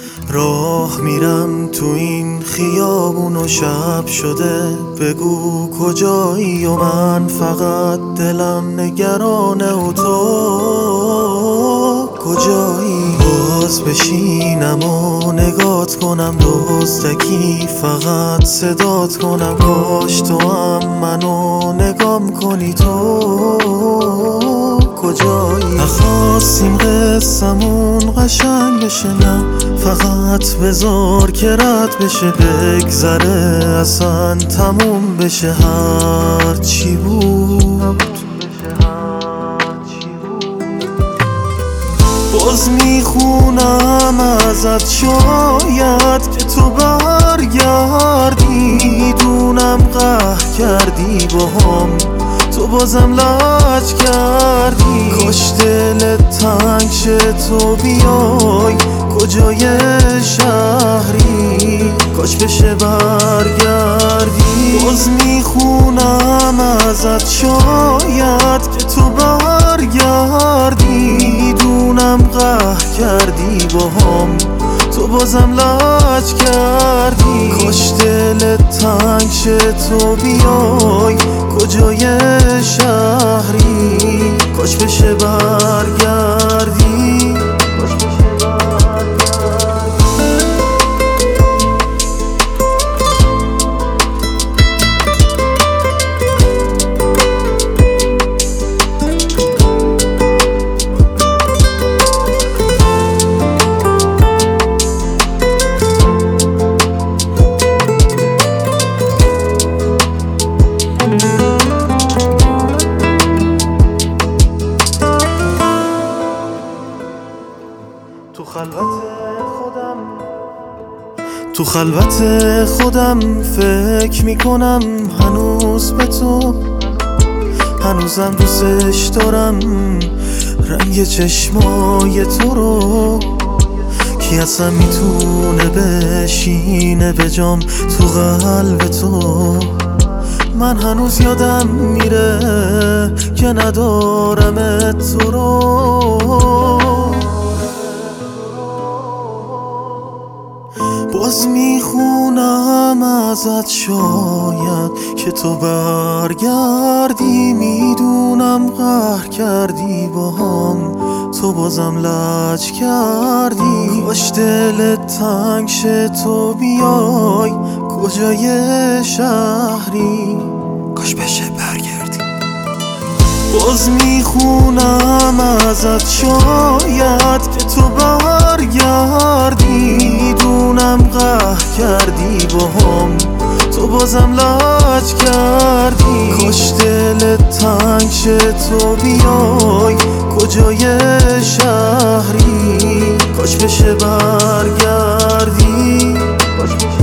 راه میرم تو این خیابون و شب شده، بگو کجایی و من فقط دلم نگرانه و تو کجایی. باز بشینم و نگات کنم دزدکی، فقط صدات کنم کاش تو هم منو نگام کنی. تو کجایی؟ نخواستیم قصمون قشنگ بشه، نه فقط بذار که رد بشه، بگذره اصلا تموم بشه هر چی بود. باز میخونم ازت شاید که تو برگردی، دونم قهر کردی باهام تو بازم لج کردی. کاش دلت تنگ شه تو بیای کجای شهری، کاش بشه برگردی. باز میخونم ازت شاید که تو برگردی، دونم قهر کردی باهام تو بازم لج کردی. کاش دلت تنگ شه تو بیای کجای شهری، کاش بشه برگردی. تو خلوت خودم فکر میکنم هنوز به تو، هنوزم دوستش دارم رنگ چشمای تو رو. کی اصلا میتونه بشینه به جام تو قلب تو؟ من هنوز یادم میره که ندارم تو رو. باز میخونم ازت شاید که تو برگردی، میدونم قهر کردی باهام تو بازم لج کردی. کاش دلت تنگ شه تو بیای کجای شهری، کاش بشه برگردی. باز میخونم ازت شاید که تو برگردی، دونم قهر کردی باهام تو بازم لج کردی. کاش دلت تنگ شه تو بیای کجای شهری، کاش بشه برگردی.